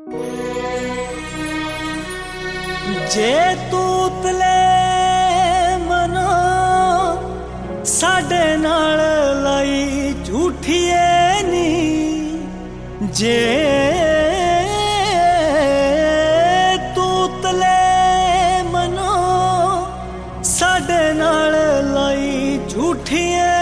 जे तूतले मनो साडे नाल लाई झूठिए नी, जे तूतले मनो साडे नाल लाई झूठिए